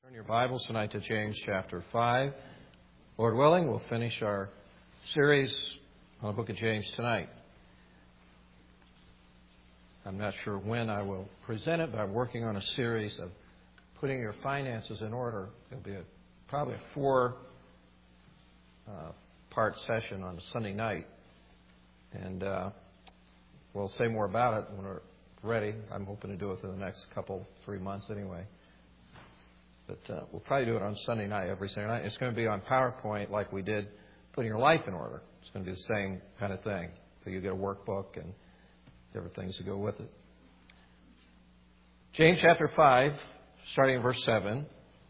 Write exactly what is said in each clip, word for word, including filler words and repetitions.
Turn your Bibles tonight to James chapter five. Lord willing, we'll finish our series on the book of James tonight. I'm not sure when I will present it, but I'm working on a series of putting your finances in order. It'll be a, probably a four-part uh, session on a Sunday night. And uh, we'll say more about it when we're ready. I'm hoping to do it in the next couple, three months anyway. But uh, we'll probably do it on Sunday night, every Sunday night. It's going to be on PowerPoint like we did putting your life in order. It's going to be the same kind of thing. So you get a workbook and different things to go with it. James chapter five, starting in verse seven.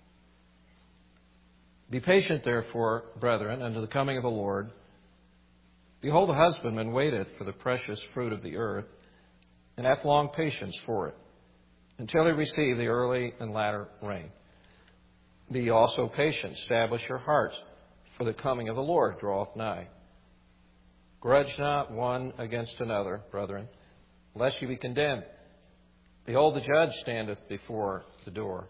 Be patient, therefore, brethren, unto the coming of the Lord. Behold, the husbandman waiteth for the precious fruit of the earth, and hath long patience for it, until he receive the early and latter rain. Be ye also patient, establish your hearts, for the coming of the Lord draweth nigh. Grudge not one against another, brethren, lest ye be condemned. Behold, the judge standeth before the door.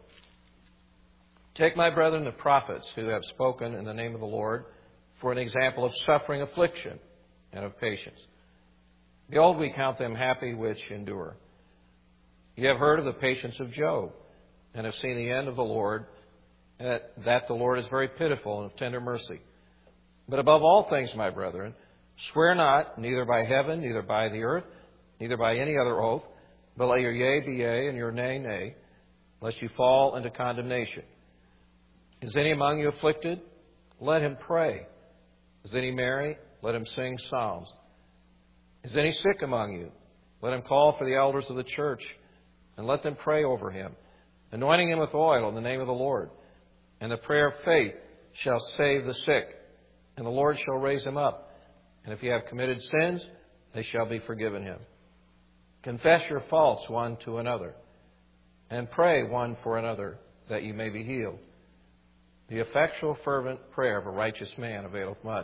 Take, my brethren, the prophets who have spoken in the name of the Lord, for an example of suffering, affliction, and of patience. Behold, we count them happy which endure. Ye have heard of the patience of Job, and have seen the end of the Lord, and that the Lord is very pitiful and of tender mercy. But above all things, my brethren, swear not, neither by heaven, neither by the earth, neither by any other oath, but let your yea be yea, and your nay, nay, lest you fall into condemnation. Is any among you afflicted? Let him pray. Is any merry? Let him sing psalms. Is any sick among you? Let him call for the elders of the church, and let them pray over him, anointing him with oil in the name of the Lord. And the prayer of faith shall save the sick, and the Lord shall raise him up. And if you have committed sins, they shall be forgiven him. Confess your faults one to another, and pray one for another, that you may be healed. The effectual, fervent prayer of a righteous man availeth much.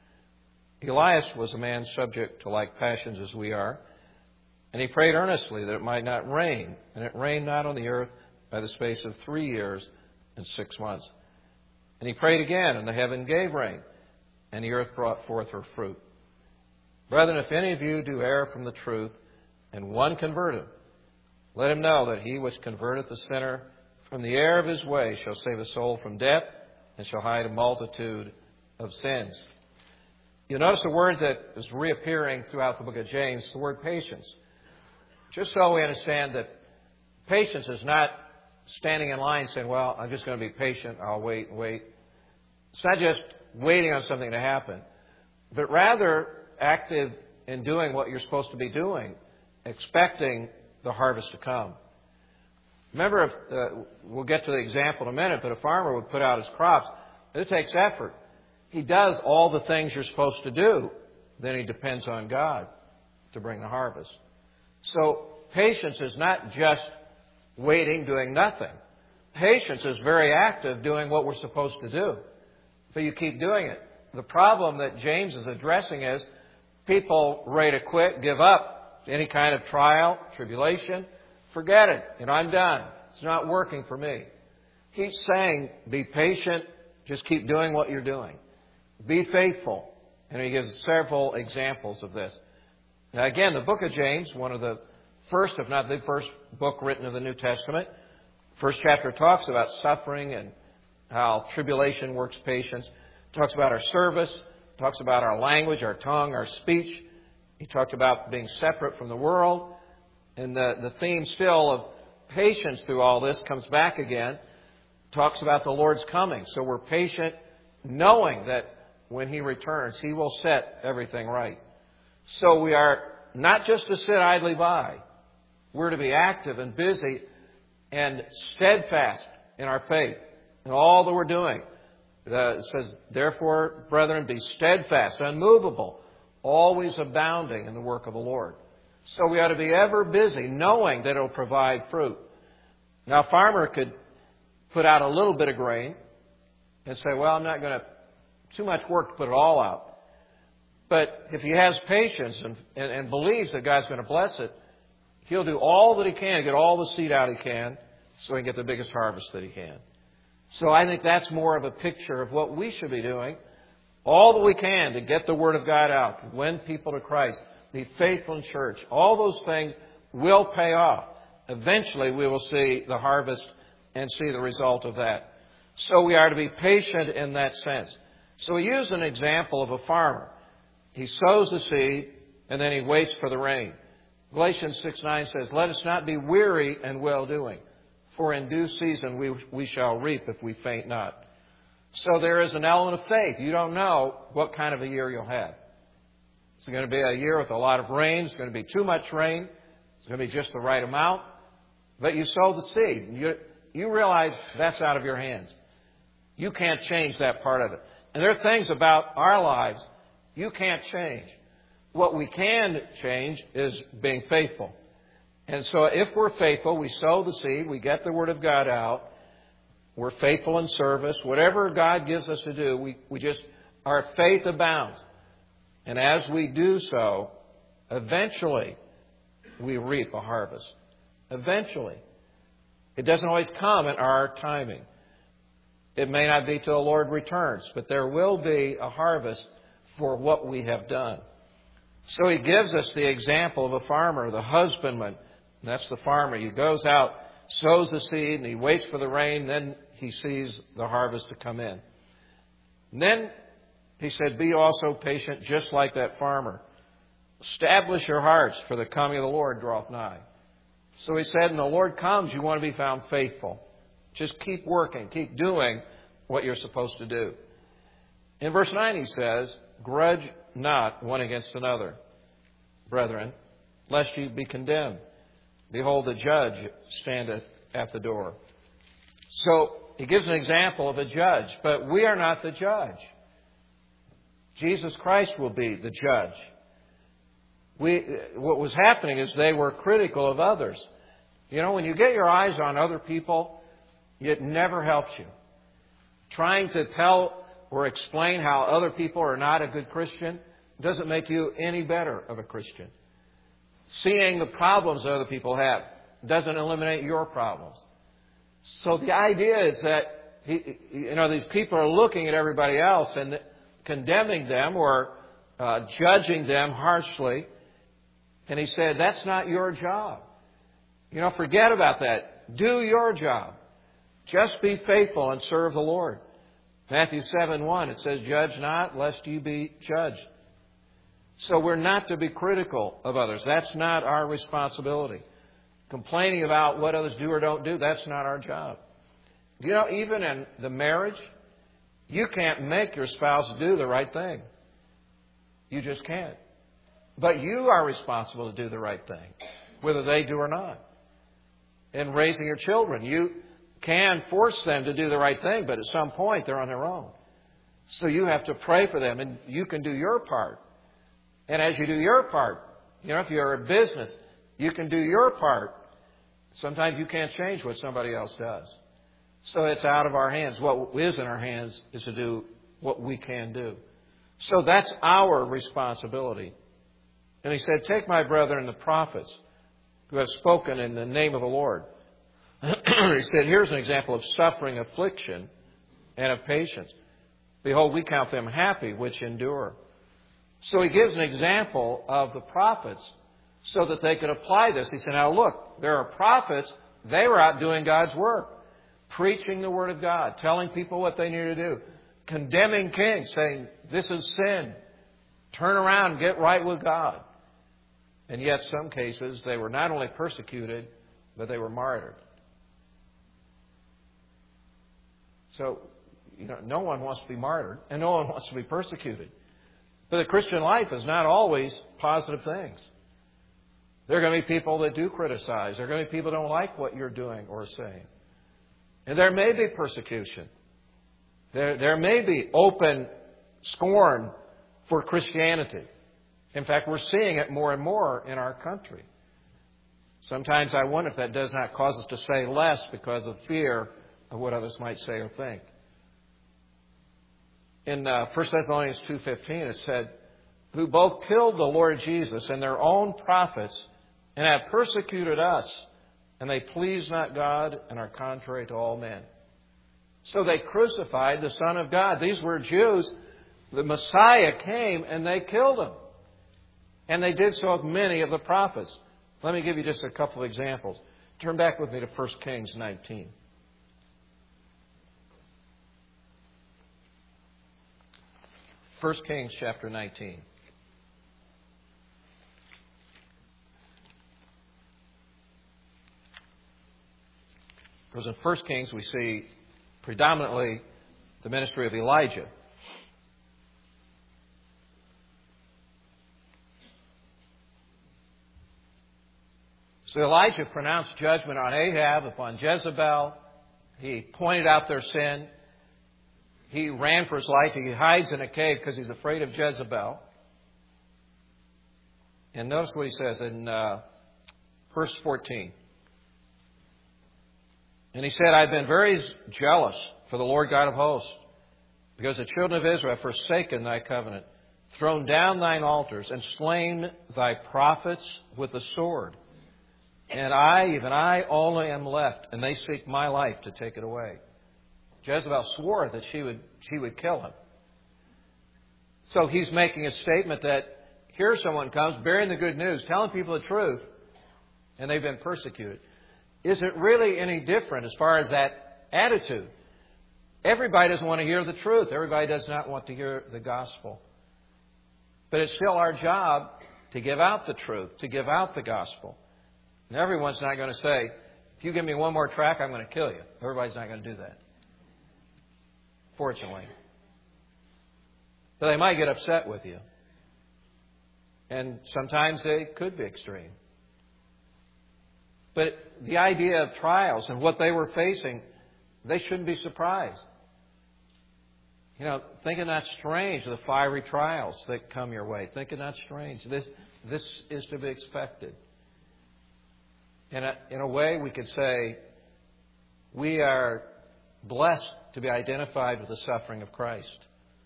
Elias was a man subject to like passions as we are, and he prayed earnestly that it might not rain, and it rained not on the earth by the space of three years and six months. And he prayed again, and the heaven gave rain, and the earth brought forth her fruit. Brethren, if any of you do err from the truth, and one convert him, let him know that he which converteth the sinner from the error of his way shall save a soul from death, and shall hide a multitude of sins. You'll notice a word that is reappearing throughout the book of James, the word patience. Just so we understand that patience is not standing in line saying, well, I'm just going to be patient, I'll wait and wait. It's not just waiting on something to happen, but rather active in doing what you're supposed to be doing, expecting the harvest to come. Remember, if, uh, we'll get to the example in a minute, but a farmer would put out his crops. It takes effort. He does all the things you're supposed to do. Then he depends on God to bring the harvest. So patience is not just waiting, doing nothing. Patience is very active, doing what we're supposed to do. But you keep doing it. The problem that James is addressing is people ready to quit, give up, any kind of trial, tribulation. Forget it. You know, I'm done. It's not working for me. He's saying, be patient. Just keep doing what you're doing. Be faithful. And he gives several examples of this. Now, again, the book of James, one of the first, if not the first book written in the New Testament. First chapter talks about suffering and how tribulation works patience. Talks about our service. Talks about our language, our tongue, our speech. He talked about being separate from the world. And the, the theme still of patience through all this comes back again. Talks about the Lord's coming. So we're patient knowing that when He returns, He will set everything right. So we are not just to sit idly by. We're to be active and busy and steadfast in our faith in all that we're doing. Uh, it says, therefore, brethren, be steadfast, unmovable, always abounding in the work of the Lord. So we ought to be ever busy, knowing that it will provide fruit. Now, a farmer could put out a little bit of grain and say, well, I'm not going to, too much work to put it all out. But if he has patience and, and, and believes that God's going to bless it, he'll do all that he can to get all the seed out he can so he can get the biggest harvest that he can. So I think that's more of a picture of what we should be doing. All that we can to get the Word of God out, win people to Christ, be faithful in church. All those things will pay off. Eventually we will see the harvest and see the result of that. So we are to be patient in that sense. So he used an example of a farmer. He sows the seed and then he waits for the rain. Galatians six nine says, "Let us not be weary in well-doing, for in due season we, we shall reap if we faint not." So there is an element of faith. You don't know what kind of a year you'll have. It's going to be a year with a lot of rain. It's going to be too much rain. It's going to be just the right amount. But you sow the seed. You, you realize that's out of your hands. You can't change that part of it. And there are things about our lives you can't change. What we can change is being faithful. And so if we're faithful, we sow the seed, we get the Word of God out, we're faithful in service, whatever God gives us to do, we, we just, our faith abounds. And as we do so, eventually we reap a harvest. Eventually. It doesn't always come in our timing. It may not be till the Lord returns, but there will be a harvest for what we have done. So he gives us the example of a farmer, the husbandman. And that's the farmer. He goes out, sows the seed, and he waits for the rain. Then he sees the harvest to come in. And then he said, "Be also patient, just like that farmer. Establish your hearts, for the coming of the Lord draweth nigh." So he said, when the Lord comes, you want to be found faithful. Just keep working, keep doing what you're supposed to do. In verse nine he says, "Grudge not one against another, brethren, lest you be condemned. Behold, the judge standeth at the door." So he gives an example of a judge, but we are not the judge. Jesus Christ will be the judge. We, what was happening is they were critical of others. You know, when you get your eyes on other people, it never helps you. Trying to tell or explain how other people are not a good Christian doesn't make you any better of a Christian. Seeing the problems other people have doesn't eliminate your problems. So the idea is that, you know, these people are looking at everybody else and condemning them or uh, judging them harshly. And he said, that's not your job. You know, forget about that. Do your job. Just be faithful and serve the Lord. Matthew seven one, it says, "Judge not, lest you be judged." So we're not to be critical of others. That's not our responsibility. Complaining about what others do or don't do, that's not our job. You know, even in the marriage, you can't make your spouse do the right thing. You just can't. But you are responsible to do the right thing, whether they do or not. In raising your children, you can force them to do the right thing, but at some point they're on their own. So you have to pray for them, and you can do your part. And as you do your part, you know, if you're a business, you can do your part. Sometimes you can't change what somebody else does. So it's out of our hands. What is in our hands is to do what we can do. So that's our responsibility. And he said, "Take my brethren the prophets who have spoken in the name of the Lord." He said, here's an example of suffering, affliction, and of patience. "Behold, we count them happy which endure." So he gives an example of the prophets so that they could apply this. He said, now look, there are prophets. They were out doing God's work, preaching the Word of God, telling people what they need to do, condemning kings, saying, this is sin. Turn around and get right with God. And yet, some cases, they were not only persecuted, but they were martyred. So, you know, no one wants to be martyred, and no one wants to be persecuted. But the Christian life is not always positive things. There are going to be people that do criticize. There are going to be people that don't like what you're doing or saying. And there may be persecution. There, there may be open scorn for Christianity. In fact, we're seeing it more and more in our country. Sometimes I wonder if that does not cause us to say less because of fear of what others might say or think. In uh, First Thessalonians two fifteen, it said, who both killed the Lord Jesus and their own prophets and have persecuted us, and they please not God and are contrary to all men. So they crucified the Son of God. These were Jews. The Messiah came and they killed him. And they did so of many of the prophets. Let me give you just a couple of examples. Turn back with me to First Kings nineteen. First Kings chapter nineteen. Because in First Kings we see predominantly the ministry of Elijah. So Elijah pronounced judgment on Ahab, upon Jezebel. He pointed out their sin. He ran for his life. He hides in a cave because he's afraid of Jezebel. And notice what he says in uh, verse fourteen. And he said, I've been very jealous for the Lord God of hosts, because the children of Israel have forsaken thy covenant, thrown down thine altars, and slain thy prophets with the sword. And I, even I, only am left, and they seek my life to take it away. Jezebel swore that she would, she would kill him. So he's making a statement that here someone comes bearing the good news, telling people the truth, and they've been persecuted. Is it really any different as far as that attitude? Everybody doesn't want to hear the truth. Everybody does not want to hear the gospel. But it's still our job to give out the truth, to give out the gospel. And everyone's not going to say, if you give me one more track, I'm going to kill you. Everybody's not going to do that. Fortunately. But they might get upset with you. And sometimes they could be extreme. But the idea of trials and what they were facing, they shouldn't be surprised. You know, think it not strange, the fiery trials that come your way. Think it not strange. This, this is to be expected. In a, in a way, we could say we are blessed to be identified with the suffering of Christ.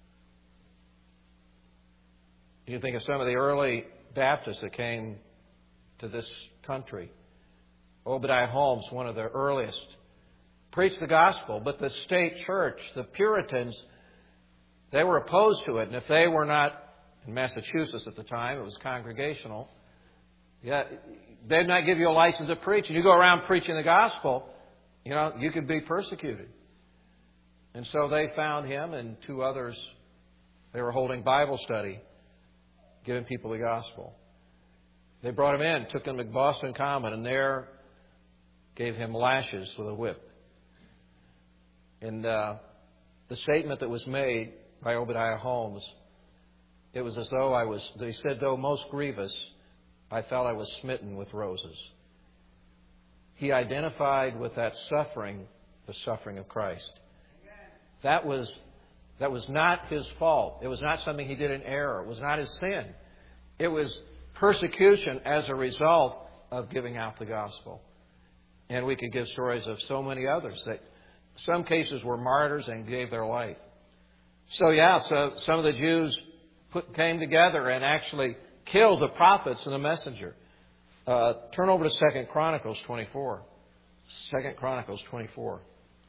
You think of some of the early Baptists that came to this country. Obadiah Holmes, one of the earliest, preached the gospel, but the state church, the Puritans, they were opposed to it. And if they were not, in Massachusetts at the time, it was congregational, yeah, they'd not give you a license to preach. And you go around preaching the gospel, you know, you could be persecuted. And so they found him and two others. They were holding Bible study, giving people the gospel. They brought him in, took him to Boston Common, and there gave him lashes with a whip. And uh, the statement that was made by Obadiah Holmes, it was as though I was, they said, though most grievous, I felt I was smitten with roses. He identified with that suffering, the suffering of Christ. That was, that was not his fault. It was not something he did in error. It was not his sin. It was persecution as a result of giving out the gospel. And we could give stories of so many others that some cases were martyrs and gave their life. So yeah, so some of the Jews put, came together and actually killed the prophets and the messenger. Uh, turn over to Second Chronicles twenty-four. Second Chronicles twenty-four.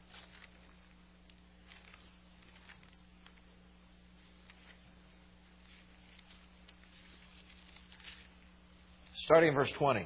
Starting in verse twenty.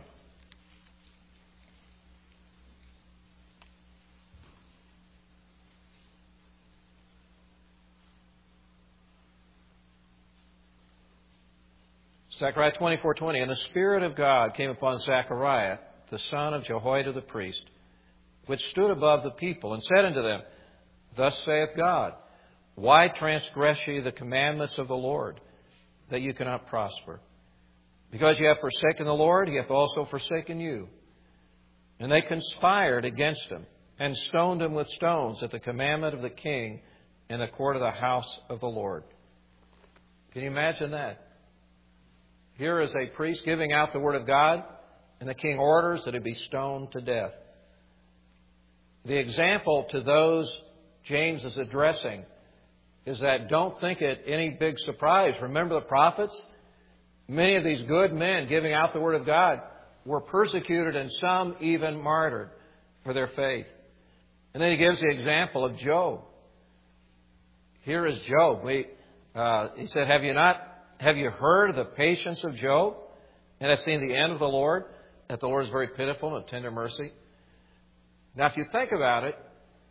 Zechariah twenty-four twenty. And the Spirit of God came upon Zechariah, the son of Jehoiada the priest, which stood above the people, and said unto them, Thus saith God, Why transgress ye the commandments of the Lord, that you cannot prosper? Because ye have forsaken the Lord, he hath also forsaken you. And they conspired against him, and stoned him with stones at the commandment of the king in the court of the house of the Lord. Can you imagine that? Here is a priest giving out the word of God, and the king orders that he be stoned to death. The example to those James is addressing is that don't think it any big surprise. Remember the prophets? Many of these good men giving out the word of God were persecuted and some even martyred for their faith. And then he gives the example of Job. Here is Job. We, uh, he said, have you not, have you heard of the patience of Job? And have seen the end of the Lord, that the Lord is very pitiful and of tender mercy. Now, if you think about it,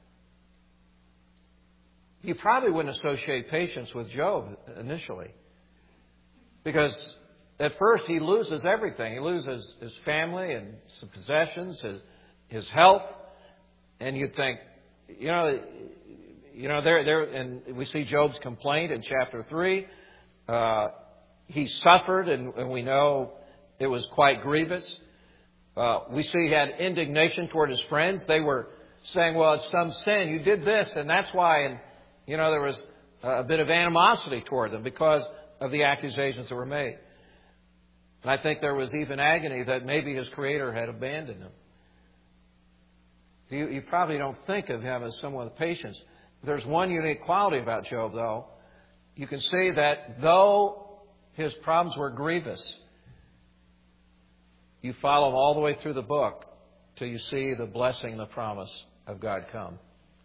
you probably wouldn't associate patience with Job initially. Because at first he loses everything. He loses his family and some possessions, his, his health. And you'd think, you know, you know, there, there, and we see Job's complaint in chapter three. Uh, he suffered, and, and we know it was quite grievous. Uh, we see he had indignation toward his friends. They were saying, well, it's some sin. You did this, and that's why. And, you know, there was a bit of animosity toward them because of the accusations that were made. And I think there was even agony that maybe his Creator had abandoned him. You, you probably don't think of him as someone with patience. There's one unique quality about Job, though. You can see that though his problems were grievous, you follow him all the way through the book till you see the blessing and the promise of God come.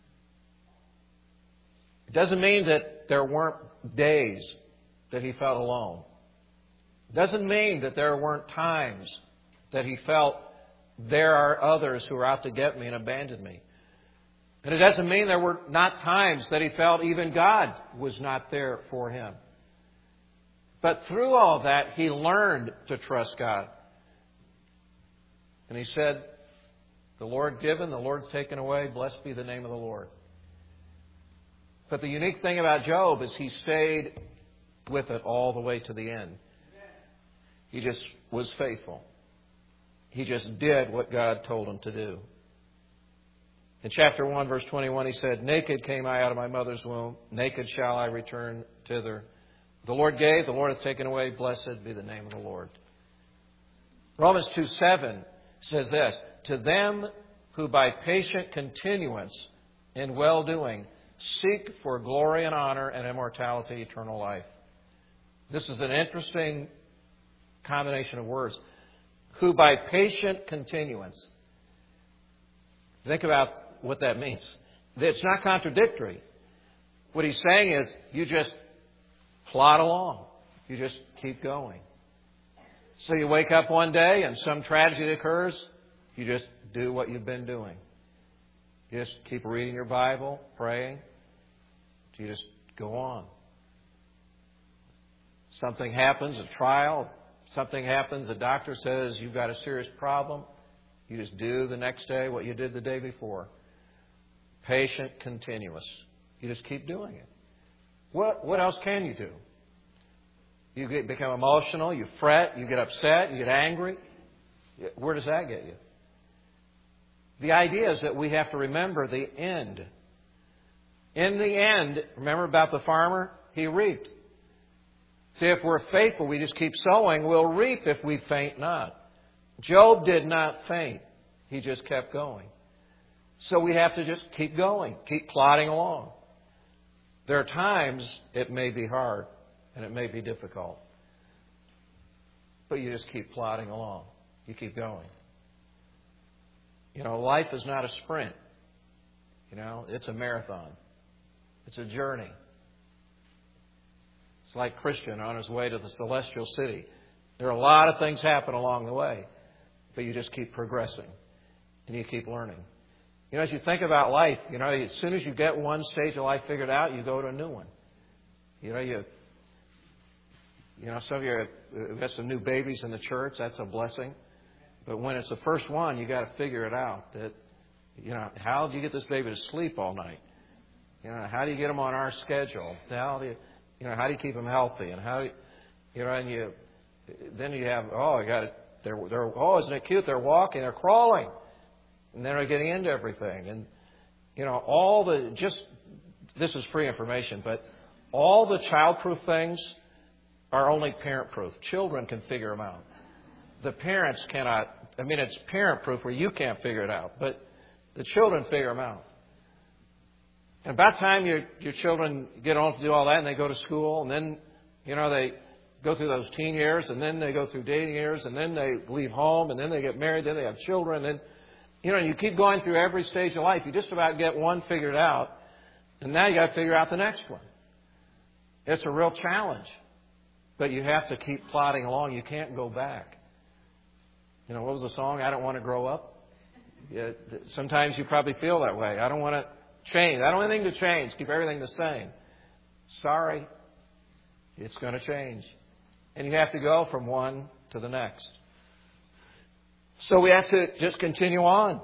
It doesn't mean that there weren't days that he felt alone. It doesn't mean that there weren't times that he felt there are others who are out to get me and abandon me. And it doesn't mean there were not times that he felt even God was not there for him. But through all that, he learned to trust God. And he said, the Lord given, the Lord taken away, blessed be the name of the Lord. But the unique thing about Job is he stayed with it all the way to the end. He just was faithful. He just did what God told him to do. In chapter one, verse twenty-one, he said, naked came I out of my mother's womb, naked shall I return thither. The Lord gave, the Lord hath taken away, blessed be the name of the Lord. Romans two seven says this, to them who by patient continuance in well-doing seek for glory and honor and immortality, eternal life. This is an interesting combination of words. Who by patient continuance. Think about what that means. It's not contradictory. What he's saying is you just plod along. You just keep going. So you wake up one day and some tragedy occurs. You just do what you've been doing. You just keep reading your Bible, praying. You just go on. Something happens, a trial. Something happens, the doctor says you've got a serious problem. You just do the next day what you did the day before. Patient, continuous. You just keep doing it. What, what else can you do? You get, become emotional, you fret, you get upset, you get angry. Where does that get you? The idea is that we have to remember the end. In the end, remember about the farmer? He reaped. See, if we're faithful, we just keep sowing, we'll reap if we faint not. Job did not faint. He just kept going. So we have to just keep going, keep plodding along. There are times it may be hard and it may be difficult. But you just keep plodding along. You keep going. You know, life is not a sprint. You know, it's a marathon. It's a journey. It's like Christian on his way to the celestial city. There are a lot of things happen along the way, but you just keep progressing and you keep learning. You know, as you think about life, you know, as soon as you get one stage of life figured out, you go to a new one. You know, you, you know, some of you have got some new babies in the church. That's a blessing. But when it's the first one, you got to figure it out. That, you know, how do you get this baby to sleep all night? You know, how do you get them on our schedule? How do you, you know, how do you keep them healthy? And how, do you, you know, and you, then you have, oh, I got it. They're, they're, oh, isn't it cute? They're walking, they're crawling. And then they're getting into everything. And, you know, all the, just, this is free information, but all the childproof things are only parent-proof. Children can figure them out. The parents cannot, I mean, it's parent-proof where you can't figure it out, but the children figure them out. And by the time your, your children get on to do all that and they go to school and then, you know, they go through those teen years and then they go through dating years and then they leave home and then they get married, then they have children, and then You know, you keep going through every stage of life. You just about get one figured out, and now you got to figure out the next one. It's a real challenge. But you have to keep plodding along. You can't go back. You know, what was the song? I don't want to grow up. Yeah, sometimes you probably feel that way. I don't want to change. I don't want anything to change. Keep everything the same. Sorry. It's going to change. And you have to go from one to the next. So we have to just continue on.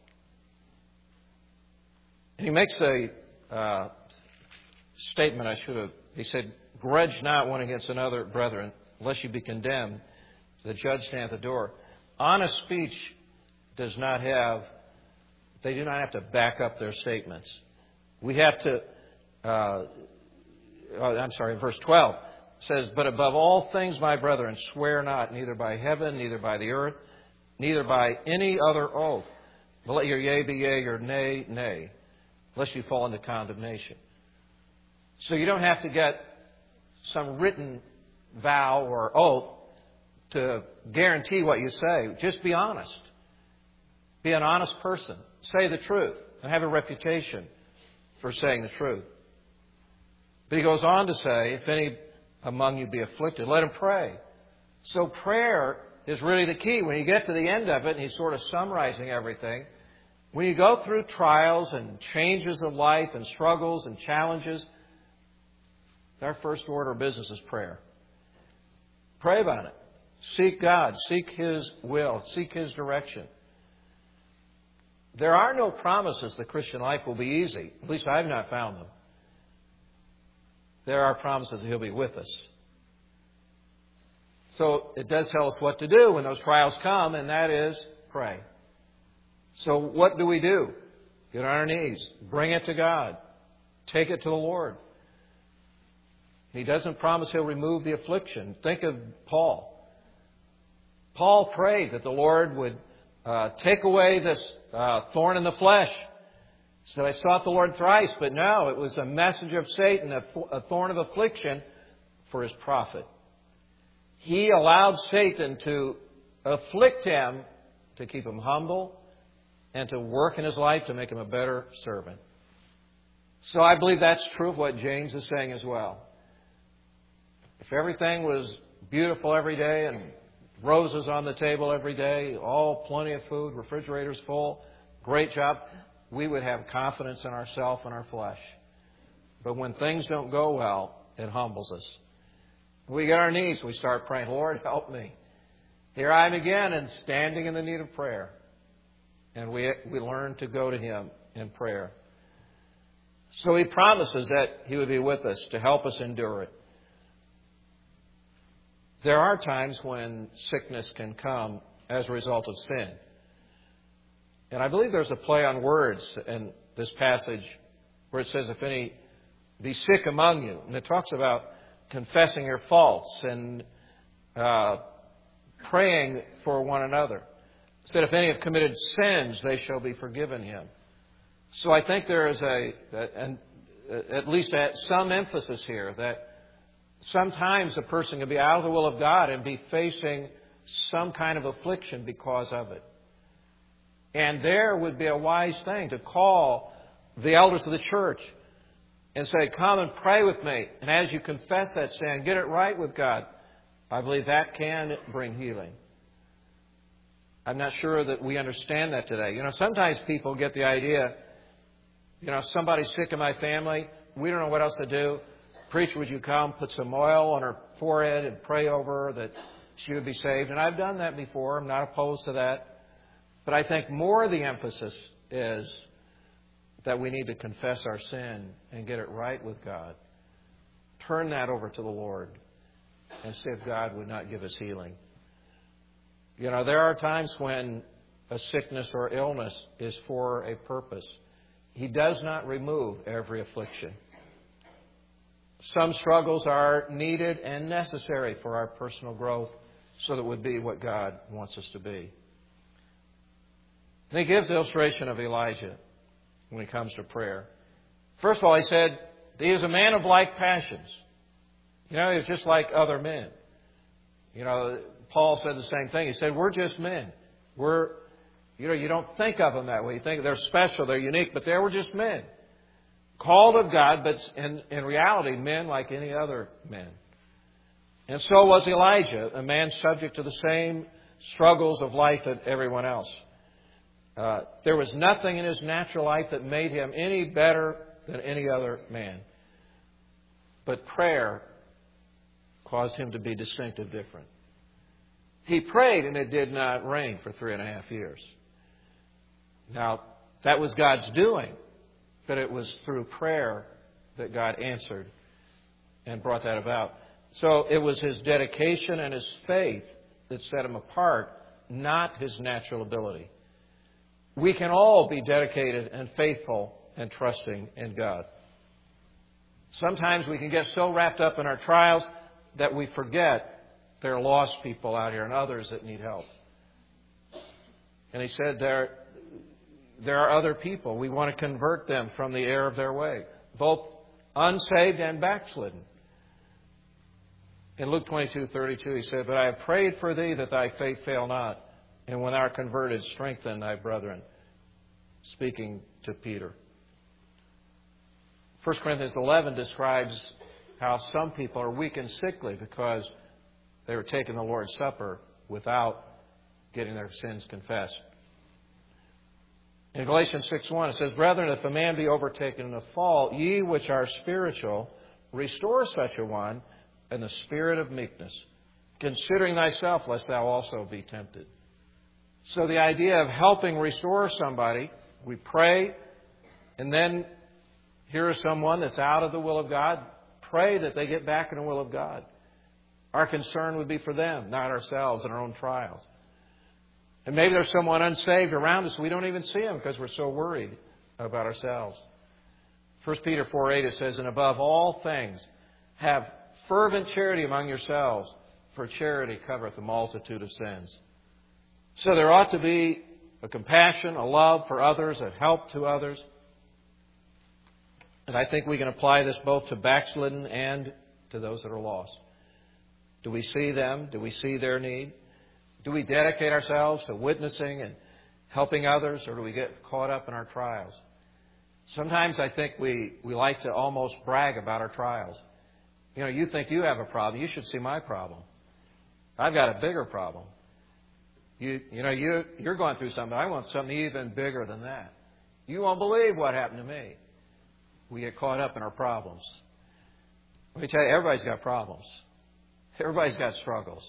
And he makes a uh, statement I should have. He said, grudge not one against another, brethren, lest you be condemned. The judge stands at the door. Honest speech does not have, they do not have to back up their statements. We have to, uh, I'm sorry, verse twelve says, but above all things, my brethren, swear not, neither by heaven, neither by the earth, neither by any other oath. But let your yea be yea, your nay, nay, lest you fall into condemnation. So you don't have to get some written vow or oath to guarantee what you say. Just be honest. Be an honest person. Say the truth and have a reputation for saying the truth. But he goes on to say, if any among you be afflicted, let him pray. So prayer is really the key. When you get to the end of it, and he's sort of summarizing everything, when you go through trials and changes of life and struggles and challenges, our first order of business is prayer. Pray about it. Seek God. Seek His will. Seek His direction. There are no promises the Christian life will be easy. At least I've not found them. There are promises that He'll be with us. So it does tell us what to do when those trials come, and that is pray. So what do we do? Get on our knees. Bring it to God. Take it to the Lord. He doesn't promise He'll remove the affliction. Think of Paul. Paul prayed that the Lord would uh, take away this uh, thorn in the flesh. He said, I sought the Lord thrice, but no, it was a message of Satan, a, a thorn of affliction for his prophet. He allowed Satan to afflict him to keep him humble and to work in his life to make him a better servant. So I believe that's true of what James is saying as well. If everything was beautiful every day and roses on the table every day, all plenty of food, refrigerators full, great job, we would have confidence in ourselves and our flesh. But when things don't go well, it humbles us. We get on our knees, we start praying, Lord, help me. Here I am again and standing in the need of prayer. And we, we learn to go to Him in prayer. So He promises that He would be with us to help us endure it. There are times when sickness can come as a result of sin. And I believe there's a play on words in this passage where it says, if any be sick among you. And it talks about confessing your faults and uh, praying for one another. It said, if any have committed sins, they shall be forgiven him. So I think there is a, an, at least some emphasis here that sometimes a person can be out of the will of God and be facing some kind of affliction because of it. And there would be a wise thing to call the elders of the church and say, come and pray with me. And as you confess that sin, get it right with God. I believe that can bring healing. I'm not sure that we understand that today. You know, sometimes people get the idea, you know, somebody's sick in my family. We don't know what else to do. Preacher, would you come, put some oil on her forehead and pray over her that she would be saved? And I've done that before. I'm not opposed to that. But I think more the emphasis is that we need to confess our sin and get it right with God. Turn that over to the Lord and see if God would not give us healing. You know, there are times when a sickness or illness is for a purpose. He does not remove every affliction. Some struggles are needed and necessary for our personal growth so that it would be what God wants us to be. And he gives the illustration of Elijah when it comes to prayer. First of all, he said, he is a man of like passions. You know, he was just like other men. You know, Paul said the same thing. He said, we're just men. We're, You know, you don't think of them that way. You think they're special, they're unique, but they were just men. Called of God, but in, in reality, men like any other men. And so was Elijah, a man subject to the same struggles of life that everyone else. Uh, there was nothing in his natural life that made him any better than any other man. But prayer caused him to be distinctive different. He prayed and it did not rain for three and a half years. Now, that was God's doing, but it was through prayer that God answered and brought that about. So it was his dedication and his faith that set him apart, not his natural ability. We can all be dedicated and faithful and trusting in God. Sometimes we can get so wrapped up in our trials that we forget there are lost people out here and others that need help. And he said there, there are other people. We want to convert them from the error of their way, both unsaved and backslidden. In Luke twenty-two thirty-two, he said, "But I have prayed for thee that thy faith fail not, and when thou art converted, strengthen thy brethren." Speaking to Peter. First Corinthians eleven describes how some people are weak and sickly because they were taking the Lord's Supper without getting their sins confessed. In Galatians six one, it says, "Brethren, if a man be overtaken in a fault, ye which are spiritual, restore such a one in the spirit of meekness, considering thyself, lest thou also be tempted." So the idea of helping restore somebody, we pray, and then here is someone that's out of the will of God. Pray that they get back in the will of God. Our concern would be for them, not ourselves and our own trials. And maybe there's someone unsaved around us. We don't even see them because we're so worried about ourselves. First Peter four eight, it says, "And above all things, have fervent charity among yourselves, for charity covereth a multitude of sins." So there ought to be a compassion, a love for others, a help to others. And I think we can apply this both to backslidden and to those that are lost. Do we see them? Do we see their need? Do we dedicate ourselves to witnessing and helping others, or do we get caught up in our trials? Sometimes I think we, we like to almost brag about our trials. You know, you think you have a problem. You should see my problem. I've got a bigger problem. You, you know, you, you're going through something. I want something even bigger than that. You won't believe what happened to me. We get caught up in our problems. Let me tell you, everybody's got problems. Everybody's got struggles.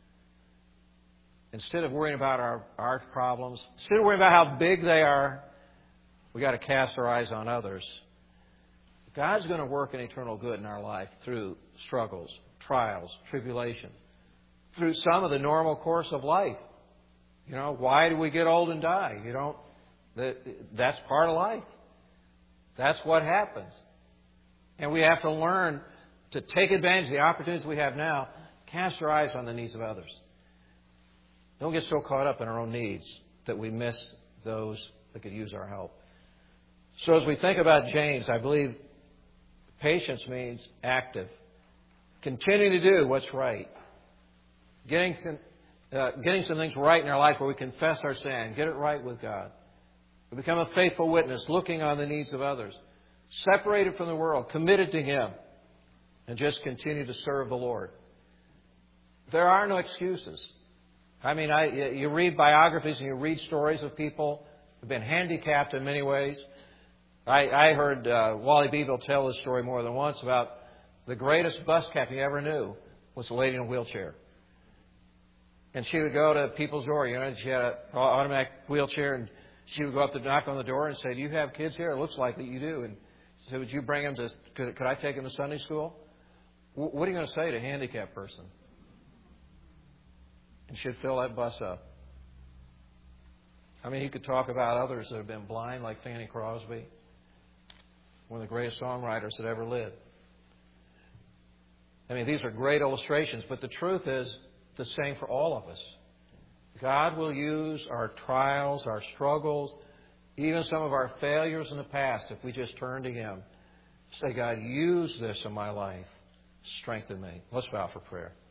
Instead of worrying about our, our problems, instead of worrying about how big they are, we've got to cast our eyes on others. God's going to work an eternal good in our life through struggles, trials, tribulation, through some of the normal course of life. You know, why do we get old and die? You don't. That, that's part of life. That's what happens. And we have to learn to take advantage of the opportunities we have now, cast our eyes on the needs of others. Don't get so caught up in our own needs that we miss those that could use our help. So as we think about James, I believe patience means active. Continuing to do what's right. Getting, uh, getting some things right in our life where we confess our sin. Get it right with God. We become a faithful witness, looking on the needs of others. Separated from the world, committed to Him. And just continue to serve the Lord. There are no excuses. I mean, I, you read biographies and you read stories of people who've been handicapped in many ways. I, I heard uh, Wally Beeville tell this story more than once about the greatest bus captain he ever knew was a lady in a wheelchair. And she would go to people's door, you know, and she had an automatic wheelchair, and she would go up to knock on the door and say, "Do you have kids here? It looks like that you do." And she said, "Would you bring them to, could, could I take them to Sunday school?" What are you going to say to a handicapped person? And she'd fill that bus up. I mean, he could talk about others that have been blind, like Fanny Crosby, one of the greatest songwriters that ever lived. I mean, these are great illustrations, but the truth is the same for all of us. God will use our trials, our struggles, even some of our failures in the past, if we just turn to Him. Say, "God, use this in my life. Strengthen me." Let's bow for prayer.